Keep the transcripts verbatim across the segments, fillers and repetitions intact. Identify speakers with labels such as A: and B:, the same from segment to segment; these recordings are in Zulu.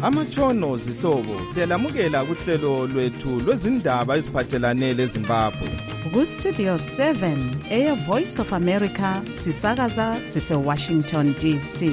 A: Amatshono zihlobo siyalamukela kuhlelo lwethu lwezindaba eziphathelane leZimbabwe.
B: Ku-Studio seven, Air Voice of America, sisakaza sise-Washington D C.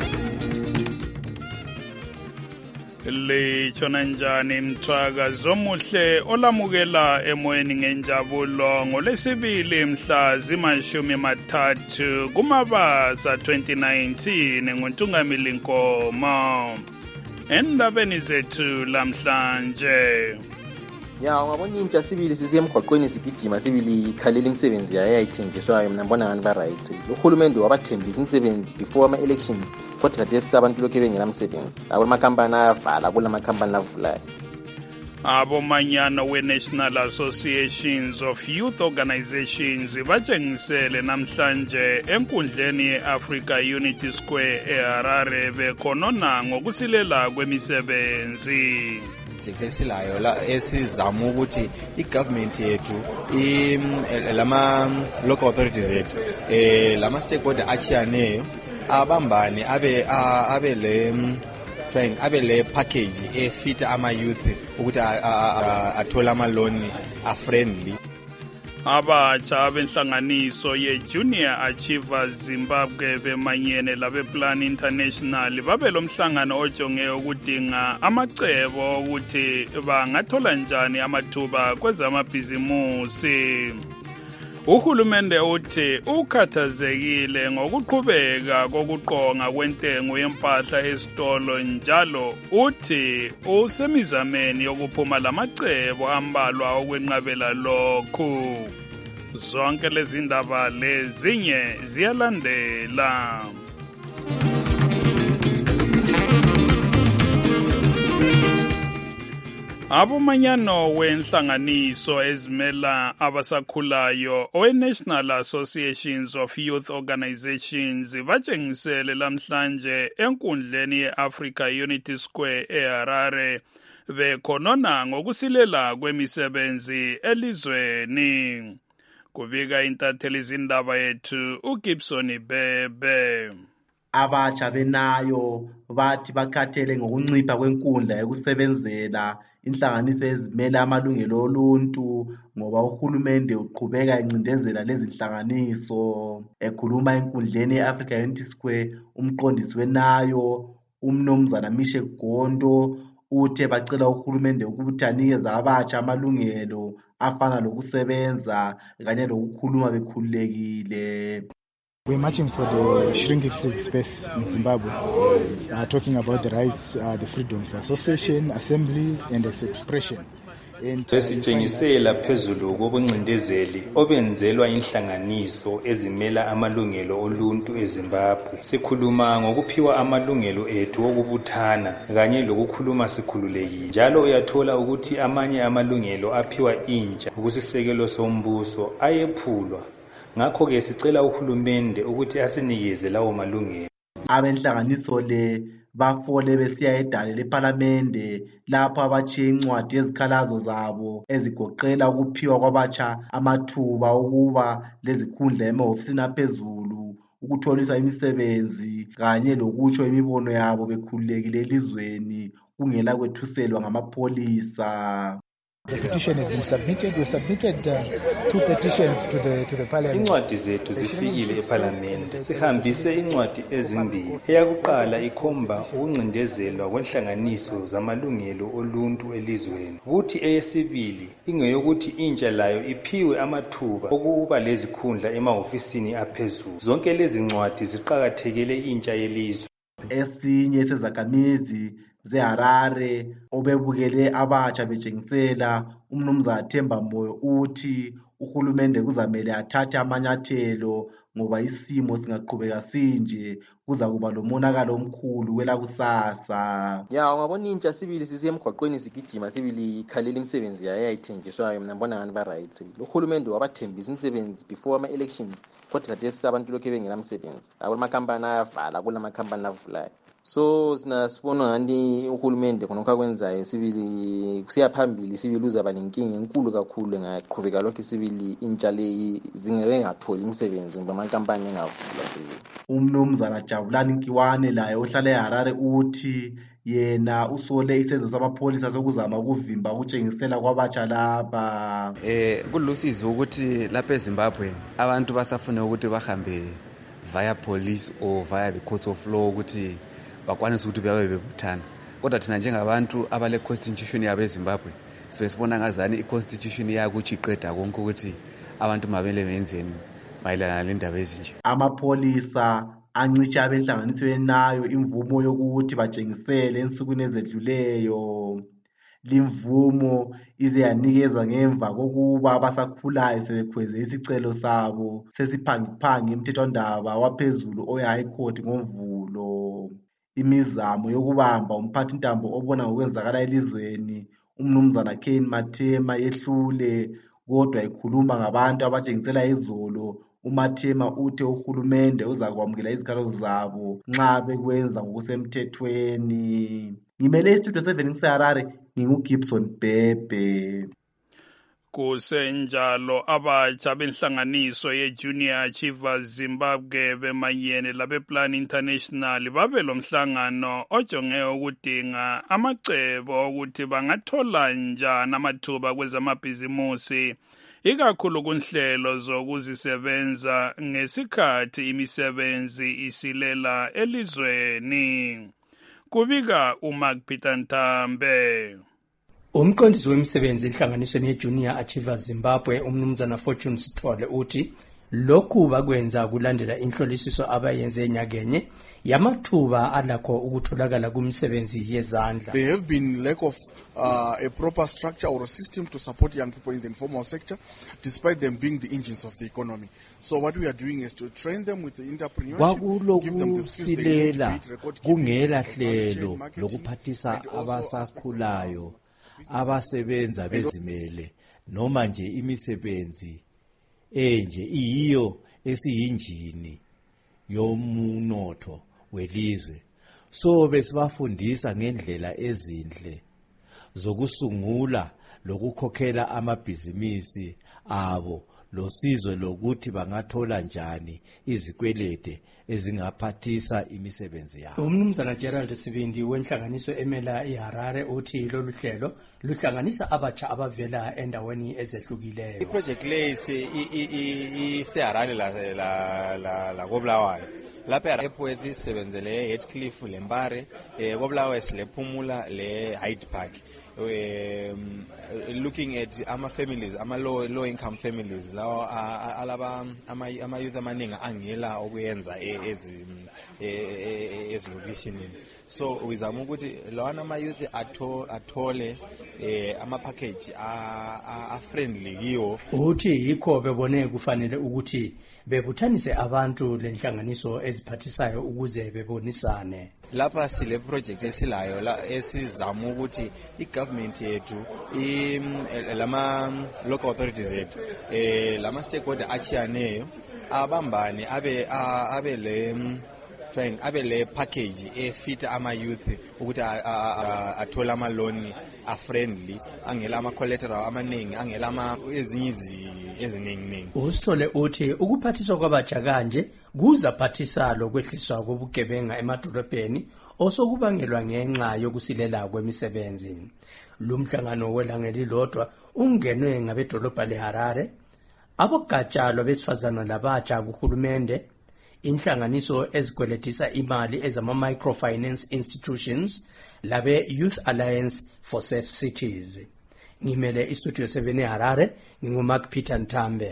C: Litshona njani mthwaka zomuhle olamukela emoyeni ngenjabulo ngolesibili mhla zimashumi mathathu kuMabasa twenty nineteen nguNtungamili Nkomo. Endabeni zethu lamhlanje.
D: Ya ungabona intsha sibili sisemgwaqweni sigijima sibili khalela imisebenzi yayo ayithenjiswayo mina ngibona ngani ba right. Uhulumende wabathembisa imisebenzi before ama elections kodwa kade abantu lokho bengena umsebenzi. Akulamakhambani ayavala kulamakhambani avulayo.
C: Abomanyano we-National Associations of Youth Organizations batshengisele namhlanje enkundleni ye-Africa Unity Square eHarare bekhonona ngokusilela kwemisebenzi.
E: Njengesilayo la esizama ukuthi igovernment yethu lama local authorities yethu eh lama stakeholder achiyaneyo abambane abe abe le trying abe le package efita ama youth ukuthi athola ama loan a friendly.
C: Abatsha benhlanganiso ye-Junior Achievers Zimbabwe bemanyene labe-Plan International babelo mhlangano ojonge ukudinga amacebo ukuthi bangathola njani amathuba kwezamabhizimusi. Uhulumende uthi ukhathazekile ngokuqhubeka kokuqonga kwentengo yempahla esitolo njalo uthi usemizameni yokuphuma lamacebo ambalwa okwenqabela lokhu. Zonke lezi ndaba lezinye ziyalandela. Abomanyano wenhlanganiso ezimela abasakhulayo owe-National Associations of Youth Organizations batshengisele lamhlanje enkundleni ye-Africa Unity Square eHarare bekhonona ngokusilela kwemisebenzi elizweni. Kubika intatheli zindaba yethu uGibson Bebe.
F: Abatsha benayo bathi bakhathele ngokuncipha kwenkundla yokusebenzela inhlanganiso ezimela amalungelo oluntu ngoba uhulumende uqhubeka encindezela lezi nhlanganiso. Ekhuluma enkundleni ye-Africa Unity Square umqondisi wenayo umnumzana Mishe Gondo uthe bacela uhulumende ukuthi anikeze abatsha amalungelo afana lokusebenza kanye lokukhuluma bekhululekile.
G: We're marching for the shrinking civic space in Zimbabwe, uh, talking about the rights, uh, the freedom of association, assembly, and expression.
H: Sesitshengisela phezulu kobuncindezeli obenzelwa inhlanganiso ezimela amalungelo oluntu eZimbabwe. Sikhuluma ngokuphiwa amalungelo ethu okubuthana kanye lokukhuluma sikhululekile. Njalo uyathola ukuthi amanye amalungelo aphiwa intsha ukusisekelo sombuso ayephulwa. Ngakho ke sicela uhulumende ukuthi asinikeze lawo malungelo.
F: Abenhlanganiso le bafole besiya edale leParliament lapho abatshiye incwadi ezikhalazo zabo ezigoqela ukuphiwa kwabatsha amathuba ukuba lezikhundla emahofisini aphezulu, ukutholiswa imisebenzi kanye lokutsho imibono yabo bekhululekile elizweni kungela kwethuselwa ngamapholisa.
G: The petition has been submitted. We submitted uh, two petitions to the to the parliament.
H: Incwadi zethu zifikile eParliament. Sihambise incwadi ezimbili. Eyakuqala ikhomba ukuncindezelwa kwenhlanganiso zamalungelo oluntu elizweni. Kuthi eyesibili ingeyokuthi intsha layo iphiwe amathuba okuba lezikhundla emahofisini aphezulu. Zonke lezi ncwadi ziqhakathekele intsha yelizwe.
F: Esinye sezakhamizi zeHarare obebukele abatsha betshengisela umnumzana Themba Moyo uthi uhulumende kuzamele athathe amanyathelo ngoba isimo singaqhubeka sinje kuza kuba lomonakalo omkhulu kwelakusasa.
D: Ya ungabona intsha sibili sisemgwaqweni sigijima sibili khalela imisebenzi yayo ayithenjiswayo mina ngibona ngani ba right. Uhulumende wabathembisa imisebenzi before ama elections kodwa kade abantu lokho bengena umsebenzi. Akulamakhambani ayavala kulamakhambani avulayo. so sina sibona ngani uhulumende khonokho akwenzayo sibili kusiya phambili sibili uzaba nenkinga enkulu kakhulu engaqhubeka lokho sibili intsha leyi zingeke ngatholi imisebenzi ngoba amankampani engavula sibili.
F: Umnumzana Jabulani Nkiwane laye ohlala eHarare uthi yena usole isenzo samapholisa sokuzama ukuvimba ukutshengisela kwabatsha lapha.
I: Eh kulusizo ukuthi lapha eZimbabwe abantu basafuna ukuthi bahambe via police or via the court of law ukuthi bakwanise ukuthi babe bebuthana. Kodwa thina njengabantu abale constitution yabe eZimbabwe sibesibona ngazani iconstitution yakuthi iqeda konke ukuthi abantu mabele benzeni mayelana lendaba ezinje.
F: Amapholisa ancisha abenhlanganisweni nayo imvumo yokuthi batshengisele ensukwini ezedluleyo. Limvumo ize yanikezwa ngemva kokuba abasakhulayo sebekhweze isicelo sabo sesiphangiphangi emthethwandaba waphezulu oya High Court ngoMvulo. Imizamo yokubamba umphathi ntambo obona ngokwenzakala elizweni umnumzana Kane Mathema yehlule, kodwa ikhuluma ngabantu abatshengisela izolo. uMathema uthe uhulumende uzakwamukela izikhalo zabo nxa bekwenza ngokusemthethweni. Ngimele istudio seven ngiseHarare, nginguGibson Bhebhe.
C: Kusenjalo abatsha benhlanganiso ye-Junior Achievers Zimbabwe bemanyene labeplan international babe lomhlangano ojonge ukudinga amacebo ukuthi bangathola njani amathuba kwezamabhizimusi ikakhulu kunhlelo zokuzisebenza ngesikhathi imisebenzi isilela elizweni. Kubika uMark Peter Ntambe.
J: Umqondisi wemisebenzi enhlanganisweni ye-Junior Achievers Zimbabwe umnumzana Fortune Sithole uthi lokhu bakwenza kulandela inhlolisiso abayenze enyakenye yamathuba alakho ukutholakala kumsebenzi yezandla.
K: There have been lack of uh, a proper structure or a system to support young people in the informal sector despite them being the engines of the economy. So what we are doing is to train them with the entrepreneurship, give them the skills they need to create record keeping,
L: kungela hlelo lokuphathisa abasakhulayo abasebenza bezimele noma nje imisebenzi enje iyiyo esiyinjini yomunotho welizwe. So besibafundisa ngendlela ezinhle zokusungula lokukhokhela amabhizinisi abo losizo lokuthi bangathola njani izikwelede ezingaphathisa imisebenzi yabo.
J: Umnumzana Gerald Sibindi wenhlanganiso emela iHarare uthi lolu hlelo luhlanganisa abatsha abavela endaweni ezehlukileyo.
E: Iproject le iseHarare la la la la koBulawayo. Lapha ePwethi sisebenzele eHeathcliff leMbare, koBulawayo silephumula le Hyde Park. Um, looking at ama families, ama low low income families, lawo alaba ama ama youth amaningi angela okuyenza ezi ezilokishini. So wizama ukuthi lawana ama youth athole ama package a friendly kiwo.
J: Uthi yikho bebone kufanele ukuthi bebuthanise abantu lenhlanganiso eziphathisayo ukuze bebonisane.
E: Lapha sile project esilayo la esizama ukuthi igovernment yethu lama local authorities yethu eh lama stakeholder achiyaneyo abambane abe abe le train abe le package efit ama youth ukuthi athola ama loan a friendly angela ama collateral amaningi angela ama ezinye eziningi.
J: Usithole uthi ukuphathiswa kwabatsha kanje kuzaphathisa lokwehliswa kobugebenga emadolobheni osokubangelwa ngenxa yokusilela kwemisebenzi. Lumhlangano welangeli lodwa ungenwe ngabedolobha leHarare, abogatsha lwabesifazana labatsha kuhulumende, inhlanganiso ezigweledisa imali ezama microfinance institutions labe Youth Alliance for Safe Cities. Ngimele istudio seven eHarare, nginguMark Peter Ntambe.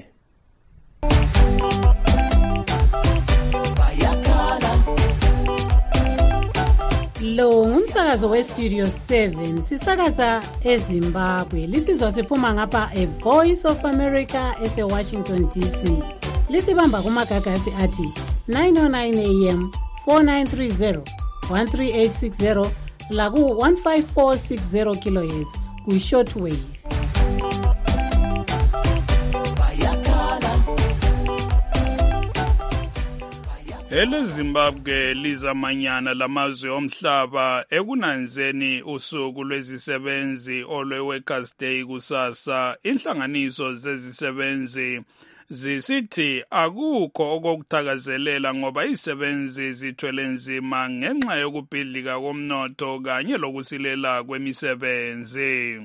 M: Lo ngumsakazo westudio seven sisakaza eZimbabwe. Lisizwa siphuma ngapha a Voice of America ese Washington D C. Lisibamba kumagagasi athi nine oh nine A M, four nine three zero, one three eight six zero laku one five four six zero kilohertz ku shortwave.
C: EleZimbabwe lizamanyana lamazwe omhlaba ekunanzeni usuku lwezisebenzi olwe-Workers' Day kusasa. Inhlanganiso zezisebenzi zisithi akukho okokuthakazelela ngoba izisebenzi zithwele nzima ngenxa yokubhidlika komnotho kanye lokusilela kwemisebenzi.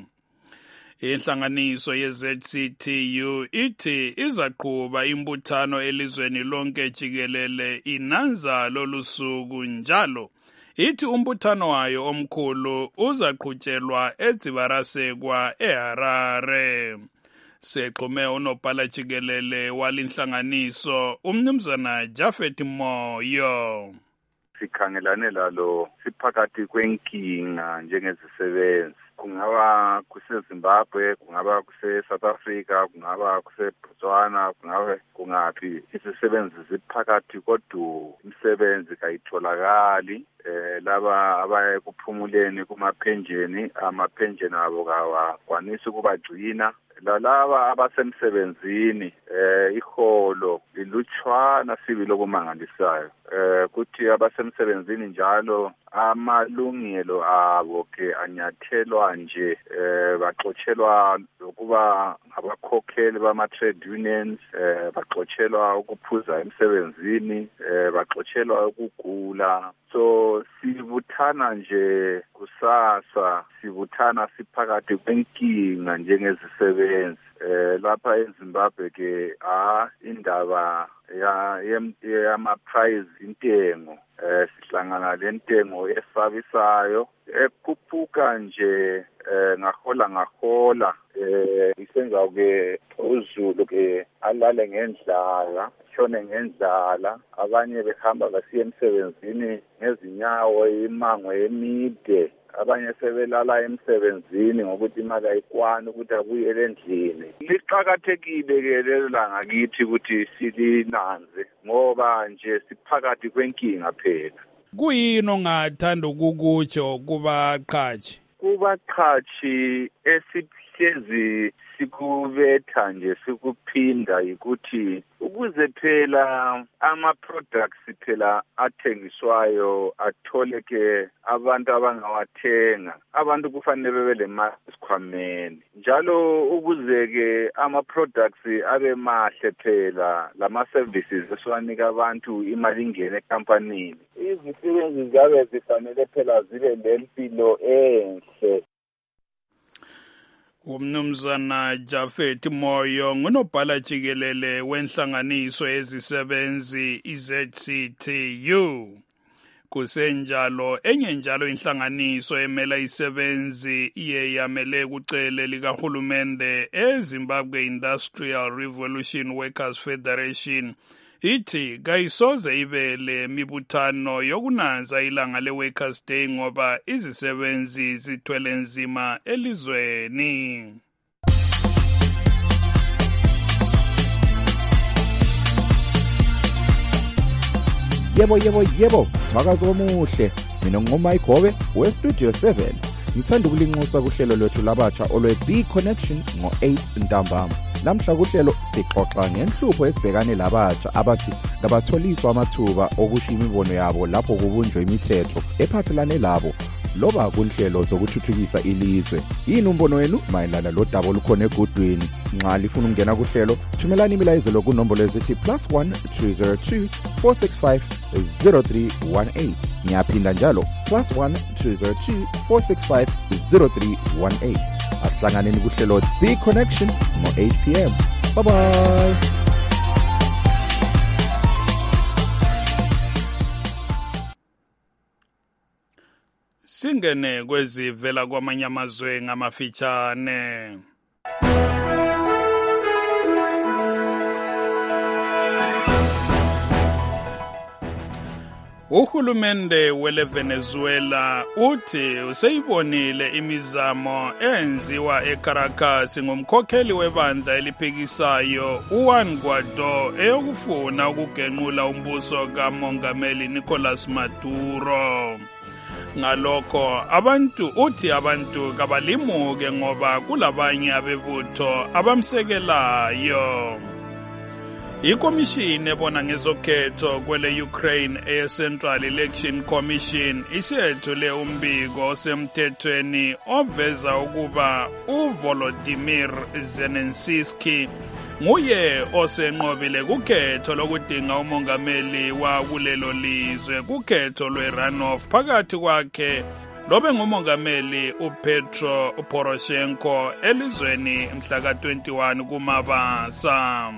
C: Inhlanganiso ye-Z C T U ithi izaqhuba imbuthano elizweni lonke jikelele inanza lolu suku njalo. Ithi umbuthano wayo omkhulu uzaqhutshelwa eDzibarasekwa eHarare. Sexhume unobhala jikelele walinhlanganiso umnumzana Japhet Moyo.
N: Sikhangelane lalo siphakathi kwenkinga njengezisebenzi. Kungaba kuseZimbabwe, kungaba kuse-South Africa, kungaba kuse-Botswana, kungaba kungaphi. Izisebenzi ziphakathi kodwa imisebenzi kayitholakali. Eh laba abaye kuphumuleni kumaphenjeni, amaphenjeni abo kawakwanisi ukubagcina. Lalaba abasemsebenzini eh iholo lilutshwana sibi lokumangalisayo. Eh kuthi abasemsebenzini njalo amalungelo abo ke anyathelwa nje eh baxotshelwa ukuba abakhokheli bama trade unions, eh baxotshelwa ukuphuza emsebenzini, eh baxotshelwa ukugula. So sibuthana nje kusasa, sibuthana siphakathi kwenkinga njengezisebenzi. Eh lapha eZimbabwe ke ah indaba ya yama price intengo eh sihlangana lentengo esabisayo ekhuphuka nje eh ngahola ngahola eh isenza ke uzulu ke alale ngendlala, shone ngendlala, abanye behamba basiya emsebenzini ngezinyawo imango emide, abanye sebelala emsebenzini ngokuthi imali ayikwani ukuthi abuyele endlini. Liqhakathekile ke lelo langa kithi ukuthi silinanze ngoba nje siphakathi kwenkinga phela.
C: Kuyini ongathanda ukukutsho kubaqhashi?
N: Kubaqhashi esihlezi sikubetha nje sikuphinda ukuthi ukuze phela ama products phela athengiswayo atholeke abantu abangawathenga, abantu kufanele bebe le mali esikhwameni. Njalo ukuze ke ama products abe mahle phela lama services esiwanika abantu imali ingene ecompanyini, izisebenzi zabe zifanele phela zibe lempilo enhle.
C: Umnumzana Japhet Moyo ngunobhala jikelele wenhlanganiso ezisebenzi i-Z C T U. Kusenjalo enye njalo inhlanganiso emela isebenzi iye yamele kucele likahulumende eZimbabwe Industrial Revolution Workers Federation ithi kayisoze ibe le mibuthano yokunanza ilanga le-Workers' Day ngoba izisebenzi zithwele nzima elizweni.
O: Yebo yebo yebo, thakazo omuhle. Mina ngingoma iGobe we-Studio seven. Ngithanda ukulinxusa kuhlelo lwethu labatsha olwe-The Connection ngo eight ntambama. Namhla kuhlelo sixoxa ngenhlupho esibhekane labatsha abathi kabatholiswa amathuba okusho imibono yabo lapho kubunjwe imithetho ephathelane labo loba kuhlelo zokuthuthukisa ilizwe. Yini umbono wenu mayelana lodaba olukhona egudwini? Nxa lifuna ukungena kuhlelo, thumelani imilayezelo kunombolo ezithi plus one two zero two four six five zero three one eight. Ngiyaphinda njalo plus one two zero two four six five zero three one eight. Asihlanganeni kuhlelo The Connection ngo eight p m. Bye bye.
C: Singene kwezivela kwamanye amazwe ngamafitshane. Uhulumende wele Venezuela uthi useyibonile imizamo enziwa eCaracas ngomkhokheli webandla eliphikisayo uJuan Guaido eyokufuna ukugenqula umbuso kaMongameli Nicolas Maduro. Ngalokho abantu uthi abantu kabalimuke ngoba kulabanye abebutho abamsekelayo. Ikomishini ebona ngezokhetho kwele Ukraine eCentral Election Commission isethule umbiko osemthethweni oveza ukuba uVolodymyr Zelensky nguye osenqobile kukhetho lokudinga umongameli wa kulelo lizwe kukhetho lwe-runoff phakathi kwakhe lobe ngumongameli uPetro Poroshenko elizweni mhla ka twenty-one kuMabasa.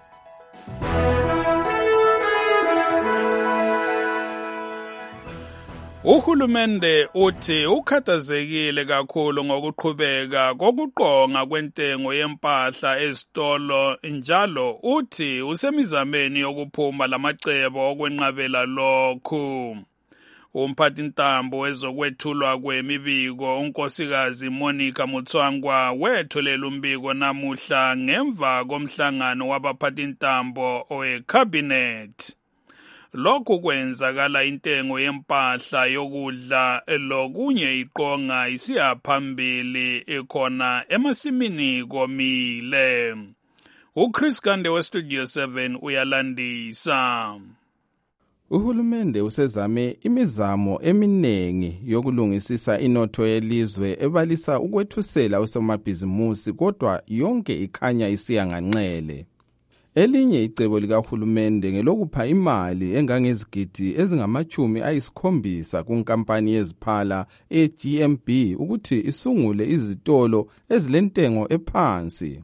C: Uhulumende uthi ukhathazekile kakhulu ngokuqhubeka kokuqonga kwentengo yempahla ezitolo njalo uthi usemizameni yokuphuma lamacebo okwenqabela lokhu. Umphathintambo wezokwethulwa kwemibiko unkosikazi Monica Mutswangwa wethulela umbiko namuhla ngemva komhlangano wabaphathintambo owecabinet. Lokhu kwenzakala intengo yempahla yokudla lokunye iqonga isiya phambili ekhona emasimini komile. uChris Kande weStudio seven uyalandisa.
A: Uhulumende usezame imizamo eminengi yokulungisisa inotho yelizwe ebalisa ukwethusela usomabhizimusi kodwa yonke ikhanya isiya nganxele. Elinye icebo likahulumende ngelokupha imali engangezigidi ezingamachumi ayisikhombisa kunkampani yeziphala e-G M B ukuthi isungule izitolo ezilentengo ephansi.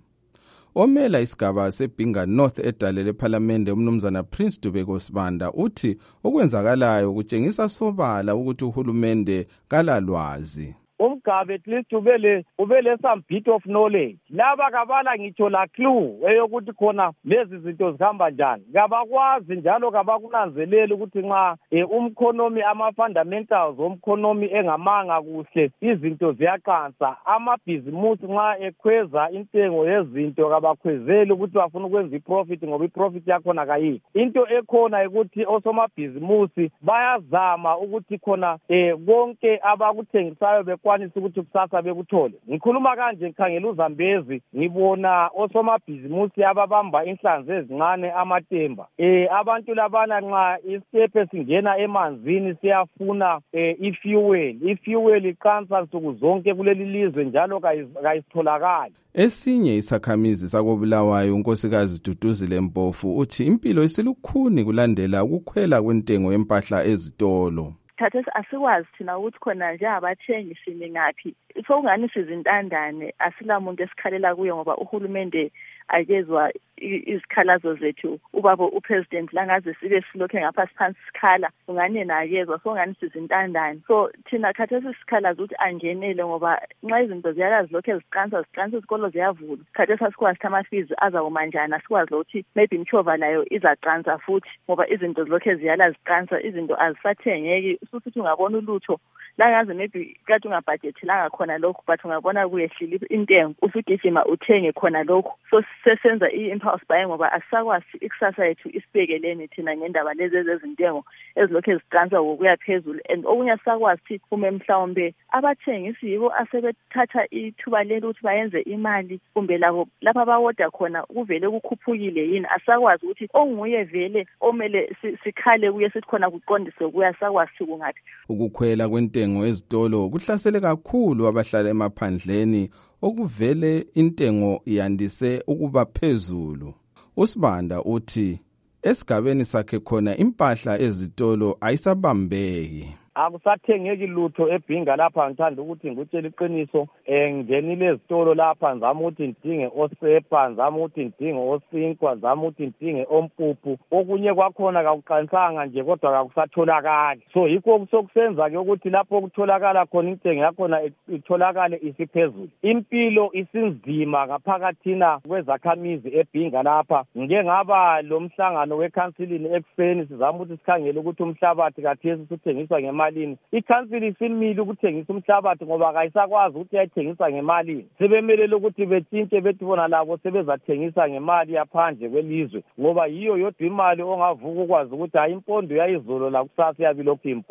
A: Omela isigaba seBinga North edale lephalamende umnumzana Prince Dubeko Sibanda uthi okwenzakalayo kutshengisa sobala ukuthi uhulumende kalalwazi.
P: Umgabe at least ubele ubele some bit of knowledge laba kabala ngitsho la clue eyokuthi khona lezi zinto zihamba njani kabakwazi njalo kabakunanzelela ukuthi nxa e, umkhonomi ama fundamentals omkhonomi engamanga kuhle izinto ziyaqansa amabhizimusi nxa ekhweza intengo yezinto kabakhwezeli ukuthi bafuna ukwenza iprofit ngoba iprofit yakhona kayikho into ekhona ukuthi osomabhizimusi bayazama ukuthi khona eh konke abakuthengisayo bekwa kwanisa ukuthi kusasa bekuthole. Ngikhuluma kanje ngikhangela uZambezi ngibona osomabhizimusi ababamba inhlanzi ezincane amatemba. Eh abantu labana nxa istepe singena emanzini siyafuna eh, ifuel. Ifuel iqansa nsuku zonke kuleli lizwe njalo kayisitholakali.
A: Esinye isakhamizi sakobulawayo unkosikazi Duduzile Mpofu uthi impilo isilukhuni kulandela ukukhwela kwentengo yempahla ezitolo.
Q: Thatha asikwazi thina ukuthi khona nje abathengi simi ngaphi sokungani sizintandane asilamuntu esikhalela kuye ngoba uhulumende akezwa izikhalazo zethu ubaba upresident langaze sibe silokhe ngapha siphansi sikhala ungani nakezwa sokungani sizintandane so thina khathesi isikhalazo ukuthi angenele ngoba nxa izinto ziyala zilokhe ziqansa ziqansa izikolo ziyavula khathesi asikwazi ama fees azakumanjana asikwazi ukuthi maybe imchova layo izaqansa futhi ngoba izinto zilokhe ziyala ziqansa izinto azisathengeki futhi ungabona ulutho langaze maybe kade ungabudgetilanga khona lokho but ungabona kuyehlile intengo usugijima uthenge khona lokho so sesenza i-impulse buying ngoba asakwazi ikusasa yethu isibekeleni thina ngendaba lezi ezintengo ezilokho eziqansa ngokuya phezulu and okunye asakwazi uma mhlawumbe abathengisi yibo asebethatha ithuba lelo ukuthi bayenze imali kumbe labo lapha bawoda khona kuvele kukhuphukile yini asakwazi ukuthi onguye vele omele sikhale kuye sithi khona kuqondise kuya sakwazi kungathi
A: ukukhwela kwentengo ezitolo kuhlasele kakhulu abahlala emaphandleni okuvele intengo yandise ukuba phezulu. Usibanda uthi esigabeni sakhe khona impahla ezitolo ayisabambeki.
P: Akusathengeki lutho eBinga lapha ngithanda ukuthi ngikutshela iqiniso eh ngenile ezitolo lapha ngizama ukuthi ngidinge osepa ngizama ukuthi ngidinge osinkwa ngizama ukuthi ngidinge ompuphu okunye kwakhona akuqanisanga nje kodwa akusatholakali so yikho okusokusenza ke ukuthi lapho ukutholakala khona intengo yakhona itholakale isiphezulu impilo isinzima ngaphakathina kwezakhamizi eBinga lapha ngeke ngaba lo mhlangano weCouncilini ekseni sizama ukuthi sikhangele ukuthi umhlabathi kathesi sithengiswa ngemali malini ikhansili isimile ukuthengisa umhlabathi ngoba akayisakwazi ukuthi ayithengisa ngemali sebemelele ukuthi bethinke bethi bona labo sebezathengisa ngemali yaphandle kwelizwe ngoba yiyo yodwa imali ongavuka ukwazi ukuthi hayi impondo yayizolo la kusasa yabilokhu impondo.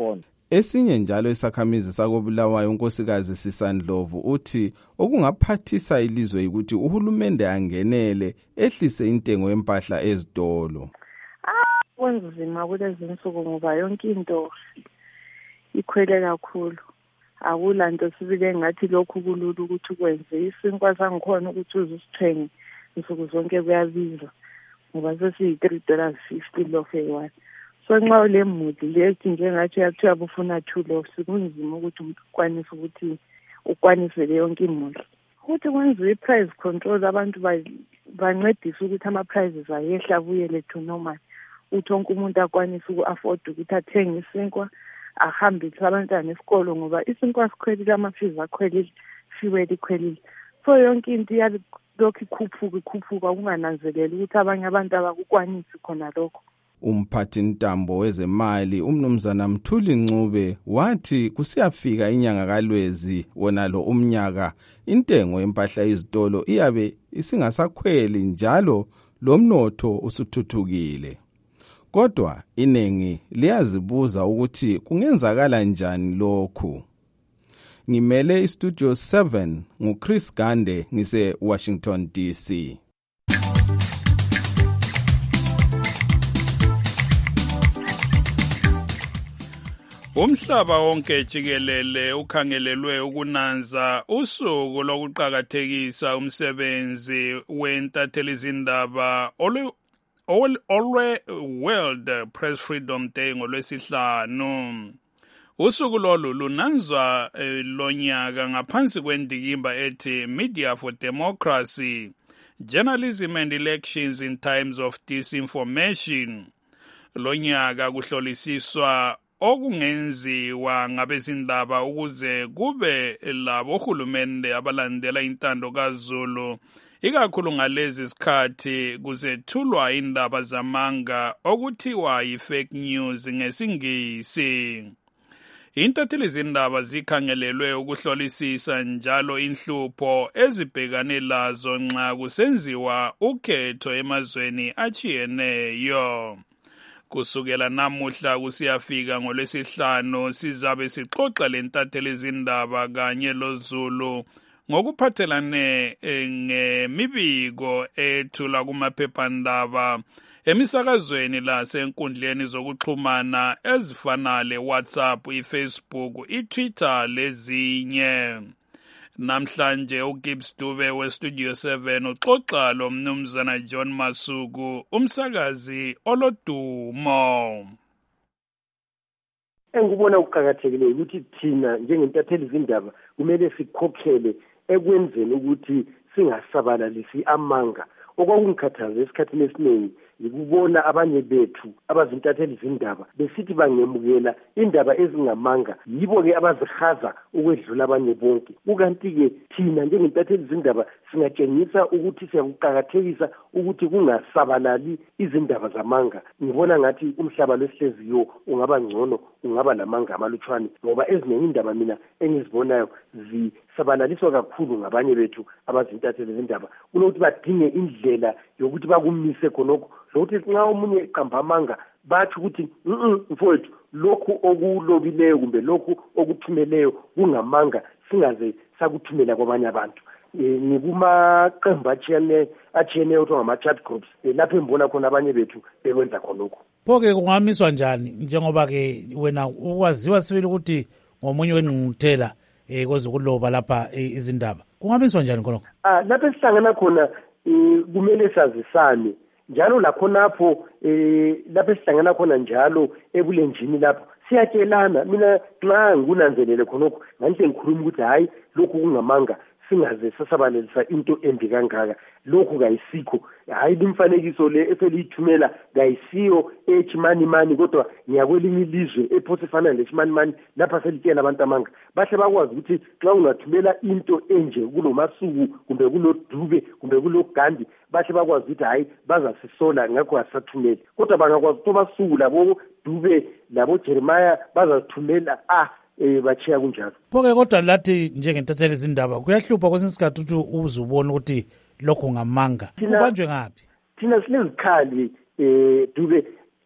A: Esinye njalo isakhamizi sakobulawayo unkosikazi Sisandlovu uthi okungaphathisa ilizwe ukuthi uhulumende angenele ehlise intengo yempahla ezitolo.
Q: Ah, kunzima kulezi nsuku ngoba yonke into ikhwele kakhulu. Akulanto sibile ngathi lokhu kulula ukuthi kwenze. Isinkwa sangikhona ukuthi uzisithenge insuku zonke kuyabiza. Ngoba sesiyi three dollars fifty loaf eyi-one. So nxa ule mudi lethi njengathi uyathiwa bufuna two loaves kunzima ukuthi ukwanise ukuthi ukwanise le yonke imuli. Ukuthi kwenziwe i-price control abantu bancedise ukuthi ama-prices ayehla abuyele to normal. Uthi wonke umuntu akwanise uku-afford ukuthi athenge isinkwa ahambise abantwana esikolo ngoba isinkwa sikhwelile amafizi akhwelile fuel ikhwelile. So yonke into iyalokhu ikhuphuka ikhuphuka kungananzeleli ukuthi abanye abantu abakukwanisi khona lokho.
A: Umphathi ntambo wezemali umnumzana Mthuli Ncube wathi kusiyafika inyanga kaLwezi wona lo umnyaka intengo yempahla izitolo iyabe isingasakhweli njalo lomnotho usuthuthukile. Kodwa inengi liyazibuza ukuthi kungenzakala njani lokhu. Ngimele istudio seven nguChris Gande ngise Washington D C.
C: Umhlaba wonke jikelele ukhangelelwe ukunanza usuku lokuqhakathekisa umsebenzi wentathelizindaba olwe olwe World Press Freedom Day ngolwesihlanu. Usuku lolu lunanzwa eh, lonyaka ngaphansi kwendikimba ethi Media for Democracy, Journalism and Elections in Times of Disinformation. Lonyaka kuhlolisiswa okungenziwa ngabezindaba ukuze kube labo hulumende abalandela intando kaZulu ikakhulu ngalezi sikhathi kuzethulwa indaba zamanga okuthiwa yi-fake news ngesingisi. Intathelizindaba zikhangelelwe ukuhlolisisa njalo inhlupho ezibhekane lazo nxa kusenziwa ukhetho emazweni achiyeneyo. Kusukela namuhla kusiyafika ngolwesihlanu sizabe sixoxa lentathelizindaba kanye loZulu ngokuphathelane ngemibiko ethula kumaphephandaba emisakazweni lasenkundleni zokuxhumana ezifana le-WhatsApp, i-Facebook, i-Twitter lezinye. Namhlanje uGibbs Dube weStudio seven uxoxa lo mnumzana John Masuku umsakazi olodumo.
R: Engubona ukuqhakathekile ukuthi thina njengentathelizindaba kumele sikhokhele ekwenzeni ukuthi singasabalalisi amanga. Okwakungikhathaza esikhathini esiningi yikubona abanye bethu abazintathelizindaba besithi bangemukela indaba ezingamanga yibo-ke abazihaza ukwedlula abanye bonke. Ukanti-ke thina njengentathelizindaba singatshengisa ukuthi siyakuqakathekisa ukuthi kungasabalali izindaba zamanga. Ngibona ngathi umhlaba lwesihleziyo ungaba ngcono, ungaba lamanga amalutshwane ngoba ezinengi indaba mina engizibonayo zisabalaliswa kakhulu ngabanye bethu abazintathelizindaba kunokuthi badinge indlela yokuthi bakumise khonokho lokuthi nxa omunye eqamba amanga bathi ukuthi mfowethu lokhu okulobileyo kumbe lokhu okuthumeleyo kungamanga singaze sakuthumela kwabanye abantu. Ngikumaqembu atshiyeneyo kuthiwa ngama-chat groups lapho engibona khona abanye bethu bekwenza khonokho.
S: Pho-ke kungamiswa njani njengoba-ke wena ukwaziwa sibili ukuthi ngomunye wenqungquthela um kwezokuloba lapha izindaba kungamiswa njani khonokho?
R: Ah, lapho esihlangana khona kumele sazisane njalo lakhonapho eh lapho esihlangana khona njalo ebulenjini lapho siyatshelana. Mina nxa ngunanzelele khonokho ngante ngikhuluma ukuthi hayi lokhu kungamanga singaze sasabalelisa into embi kangaka. Lokhu kayisikho, hayi imfanekiso le eselithumela kayisiyo echimani mani kodwa ngiyakwelinye ilizwe ephose fana lechimani mani lapha selitshela abantu amanga. Bahle bakwazi ukuthi xa ungathumela into enje kulomasuku kumbe kulodube kumbe kulogandi bahle bakwazi ukuthi hayi bazasisola ngakho asathumela. Kodwa bangakwazi ukuthi basuku labo Dube labo Jeremiah bazasithumela ah eh bachiya kunjalo.
S: Pho-ke kodwa lathi njengentathelizindaba kuyahlupha kwesinye isikhathi ukuthi uzubona ukuthi lokho ngamanga kubanjwe ngapi?
R: Thina sinezikhali eh Dube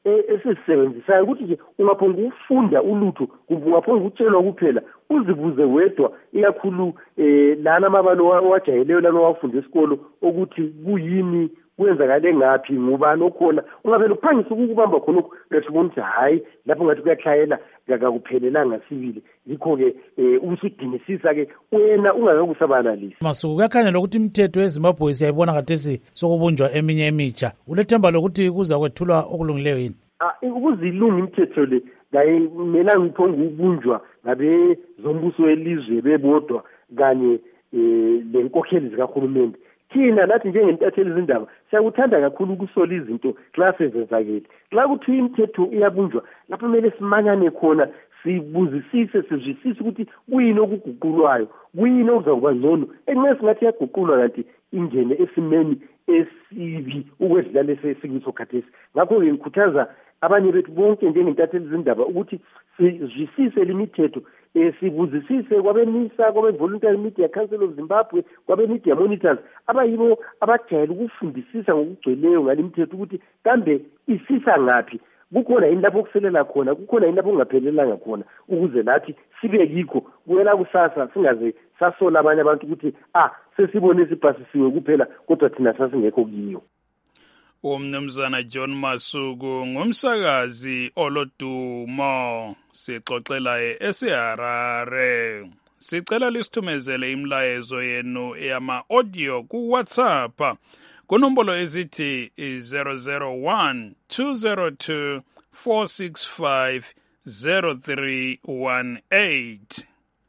R: esisebenzisayo ukuthi nje ungaphonga ukufunda ulutho kumbe ungaphonga ukutshelwa kuphela uzibuze wedwa ikakhulu eh lana amabalo wajayeleyo lana wafunda esikolo ukuthi kuyini kwenzakale ngaphi ngubani okhona ungavela uphangisa ukubamba khona lesibona ukuthi hayi lapho ngathi kuyahlayela kakuphelelanga sibili yikho-ke um usudinisisa-ke wena ungakakusabalalisi
S: Masuku kuyakhanya lokuthi imithetho eZimbabwe siyayibona khathesi sokubunjwa eminye emitsha ulethemba lokuthi kuza kwethulwa okulungileyo yini?
R: Ukuze ilunge imithetho le ngayimelanga ngiphonga ukubunjwa ngabe zombuso welizwe bebodwa kanye um le nkokheli zikahulumende. Thina nathi njengentatheli izindaba siyakuthanda kakhulu ukusola izinto xa sezenzakele. Xa kuthiwa imithetho iyabunjwa lapho kumele simanyane khona sibuzisise sizwisise ukuthi kuyini okuguqulwayo kuyini okuzakuba ngcono enxe singathi yaguqulwa kanti ingene esimeni esibi ukwedlula lesesikuso khathesi. Ngakho-ke ngikhuthaza abanye bethu bonke njengentatheli izindaba ukuthi sizwisise limithetho um sibuzisise kwabenisa kwabe-Voluntary Media Council of Zimbabwe kwabe-media monitors abayibo abajayele ukufundisisa ngokugcweleyo ngale mithetho ukuthi kambe isisa ngaphi, kukhona yini lapho okuselela khona, kukhona yini lapho kungaphelelanga khona, ukuze nathi sibe yikho kuyela kusasa singaze sasola abanye abantu ukuthi ah sesibone sipasisiwe kuphela kodwa thina sasingekho kiyo.
C: Umnumzana John Masuku ngumsakazi olodumo sixoxela eSeharare. Sicela lisithumezele imlayezo yenu eyama audio ku WhatsApp kunombolo ezithi zero zero one two zero two four six five zero three one eight.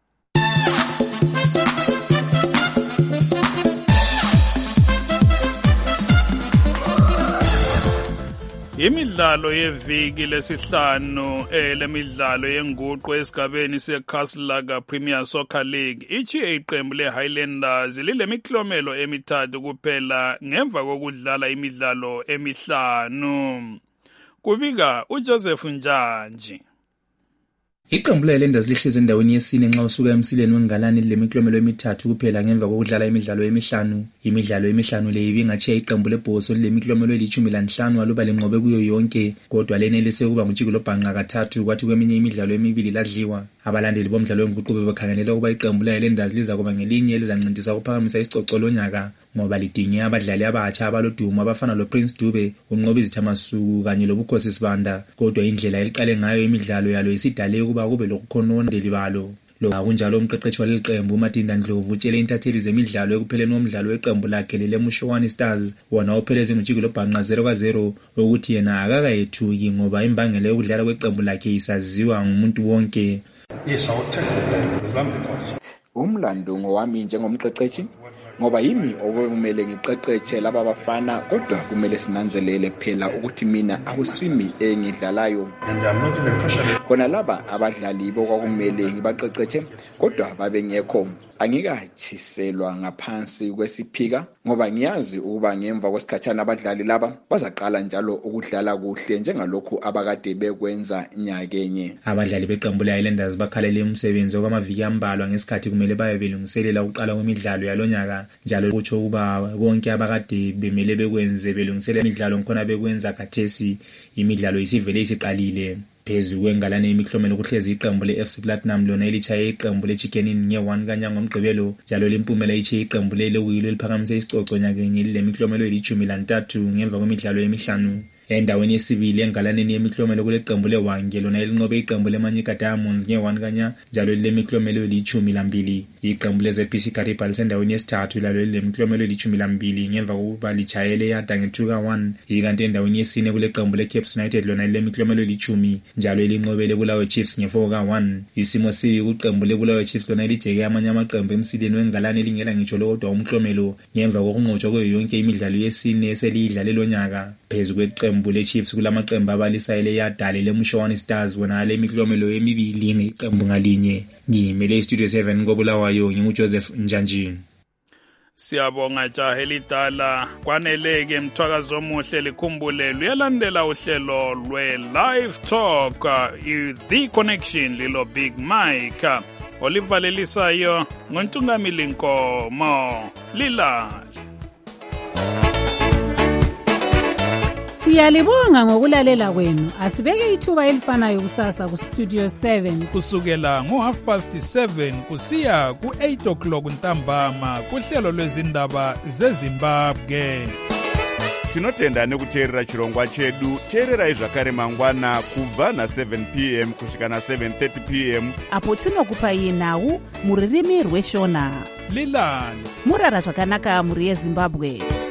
C: Imidlalo yeviki lesihlanu elemidlalo yenguqu esigabeni seCastle Premier Soccer League ichi iqembu leHighlanders lilemiklomelo emithathu kuphela ngemva kokudlala imidlalo emihlanu. Kubika uJoseph Njanji.
T: Iqembu leHighlanders lihlezi endaweni yesine nxa usuka emsileni wengalani lemiklomelo emithathu kuphela ngemva kokudlala imidlalo emihlanu. Imidlalo emihlanu le ibingatshiya iqembu lebhoso lemiklomelo elithumi lanhlanu aluba lenqobe kuyo yonke, kodwa lenelise ukuba ngujikelo bhanqa kathathu kwathi kweminye imidlalo emibili ladliwa. Abalandeli bomdlalo wenguqu bebekhangelela ukuba iqembu leHighlanders liza kuba ngelinye elizancintisa ukuphakamisa isicoco lonyaka ngoba lidinge abadlali abatsha abalodumo abafana loPrince Dube, uNqobi Zithamasuku kanye loBukhosi Sibanda, kodwa indlela eliqale ngayo imidlalo yalo isidale ukuba kube lokukhonondeli balo. Lo kunjalo umqeqeshi waleli qembu uMatinda Ndlovu utshele intatheli zemidlalo ekupheleni komdlalo weqembu lakhe leMushowani Stars wona opheleze ngojikelo bhanqa zero ka zero ukuthi yena akakayethuki ngoba imbangela yokudlala kweqembu lakhe isaziwa ngumuntu wonke.
U: Yes, I will take the blame because I'm the coach.
V: Umlando ngowami njengomqeqeshi ngoba yimi okumele ngiqeqeshe laba bafana, kodwa kumele sinanzelele phela ukuthi mina akusimi engidlalayo. Khona laba abadlali bokwakumele ngibaqeqeshe kodwa babe ngekho. Angikatshiselwa ngaphansi kwesiphika ngoba ngiyazi ukuba ngemva kwesikhatshana abadlali laba bazaqala njalo ukudlala kuhle njengalokhu abakade bekwenza nyakenye.
T: Abadlali beqembu leHighlanders bakhalele umsebenzi okwamaviki ambalwa ngesikhathi kumele baye belungiselela ukuqala kwemidlalo yalonyaka, njalo kutsho ukuba bonke abakade bemele bekwenze belungiselela imidlalo ngikhona bekwenza khathesi imidlalo isivele isiqalile. Phezu kwengalane imiklomelo kuhlezi iqembu le-F C Platinum lona elichaye iqembu le-Chicken nge-one kanyanga ngomgqibelo, njalo lempumela ichiye iqembu le-Lewilo eliphakamise isicoco nyakenye lilemiklomelo elithumi lantathu ngemva kwemidlalo emihlanu. Endaweni yesibili engalaneni yemiklomelo kule qembu leWange lona elinqobe iqembu leManyika Diamonds nge-one kanya, njalo lilemiklomelo elithumi lambili. Iqembu le-Z P C Kariba lisendaweni yesithathu lalo lilemiklomelo elithumi lambili ngemva kokuba litshayele yada nge-two ka one. Ikanti endaweni yesine kule qembu le-Caps United lona lilemiklomelo elithumi njalo elinqobele Bulawayo Chiefs nge-four ka one. Isimo sibi kuqembu leBulawayo Chiefs lona lijeke amanye amaqembu emsileni wengalane elingela ngitsho lodwa umklomelo ngemva kokunqotshwa kuyo yonke imidlalo yesine eseliyidlale lonyaka. Phezu kweqembu le-Chiefs kulamaqembu abalisayele yadale leMushowani Stars wona lemiklomelo emibili ngeqembu ngalinye. Ngimele iStudio seven ngobulawayo nginguJoseph Njanji.
C: Siyabonga jaha elidala kwaneleke mthwakazo omuhle likhumbule luyalandela uhlelo lwe-Live Talk The Connection lilo Big Mike olivalelisayo ngontungamili Nkomo. Lila
M: Siyalibonga ngokulalela kwenu. Asibeke ithuba elifanayo kusasa ku Studio seven
C: kusukela ngo half past seven kusiya ku eight o'clock ntambama kuhlelo lwezindaba zeZimbabwe.
B: Tinotenda nekuteerera chirongwa chedu. Teererai zvakare mangwana kubva na seven p m kusvika na seven thirty p m
G: apo tinokupai nhau muririmi rweshona.
C: Lilani
G: murara zvakanaka muri yeZimbabwe.